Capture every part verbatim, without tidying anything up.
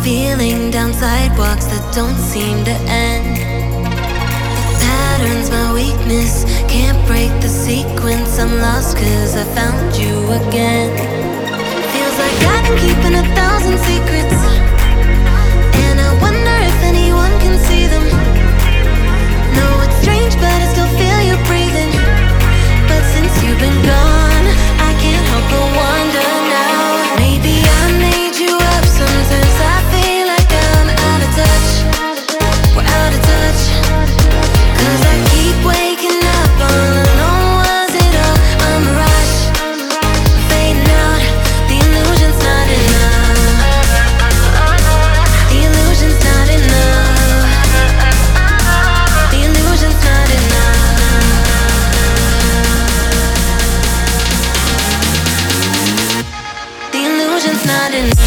feeling down sidewalks that don't seem to end. Patterns my weakness, can't break the sequence. I'm lost cause I found you again. Feels like I've been keeping a thousand secrets, and I wonder if anyone can see them. No, it's strange but I still feel you breathing. But since you've been gone, I can't help but wonder now. Maybe I made you up. Sometimes I feel like I'm out of touch. We're out of touch. Cause I keep waking up all alone. Was it all a mirage? Fading out, the illusion's not enough. The illusion's not enough. The illusion's not enough. The illusion's not enough.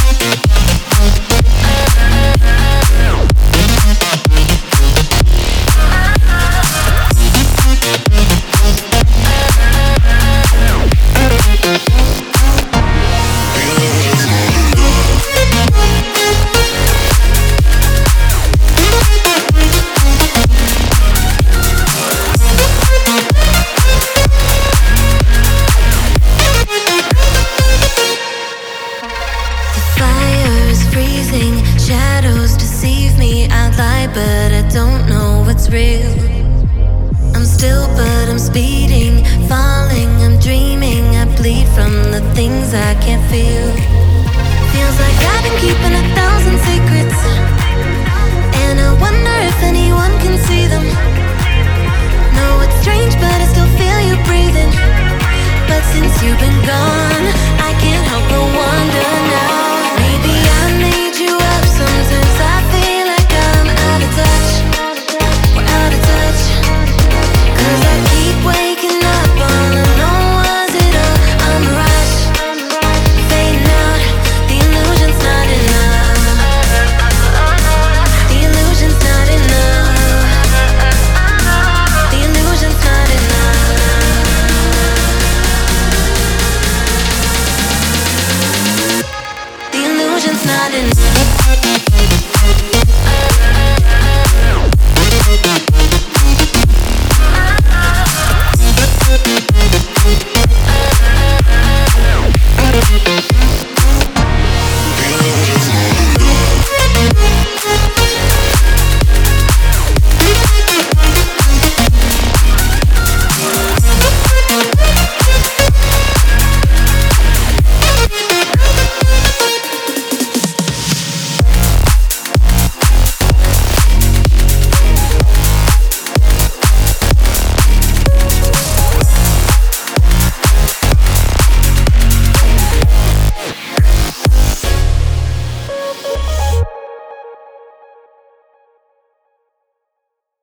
Shadows deceive me, I lie but I don't know what's real. I'm still but I'm speeding, falling, I'm dreaming. I bleed from the things I can't feel. Feels like I've been keeping a thousand secrets, and I wonder if anyone can see them. No, it's strange but I still feel you breathing. But since you've been gone, I can't help but wonder now. Maybe I made you up. Sometimes I feel like I'm out of touch. We're out of touch. Cause I keep waking up all alone. Was it all a mirage? Fading out, the illusion's not enough. The illusion's not enough. The illusion's not enough. The illusion's not enough.